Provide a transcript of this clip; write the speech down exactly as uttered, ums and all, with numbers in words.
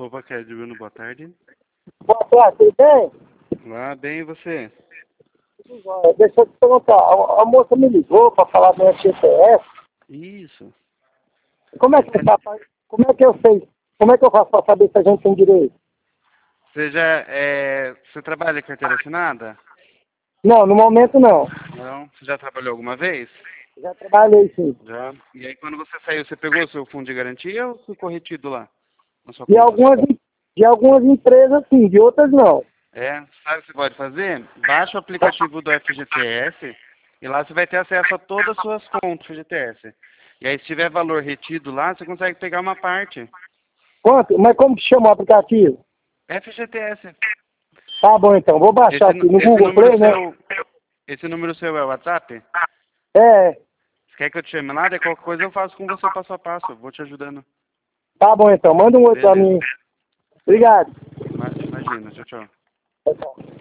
Opa, que é de Bruno, boa tarde. Boa tarde, tudo bem? Lá bem, e você? Tudo jóia. Deixa eu te perguntar, a, a moça me ligou para falar do F G T S. Isso. Como é que eu faço? Como é que eu sei? Como é que eu faço para saber se a gente tem direito? Você já, é, você trabalha em carteira assinada? Não, no momento não. Não? Você já trabalhou alguma vez? Já trabalhei sim. Já. E aí quando você saiu, você pegou o seu fundo de garantia ou ficou retido lá na sua De conta? algumas, de algumas empresas sim, de outras não. É, sabe o que você pode fazer? Baixa o aplicativo do F G T S e lá você vai ter acesso a todas as suas contas F G T S. E aí se tiver valor retido lá, você consegue pegar uma parte. Quanto? Mas como que chama o aplicativo? F G T S. Tá bom então, vou baixar Esse, aqui no esse Google número Play, né? seu, esse número seu é o WhatsApp? É, Você quer que eu te chame lá? De qualquer coisa eu faço com você passo a passo. Eu vou te ajudando. tá bom então, manda um oi pra Beleza. mim. Obrigado. Imagina, tchau, tchau. Tchau, tchau.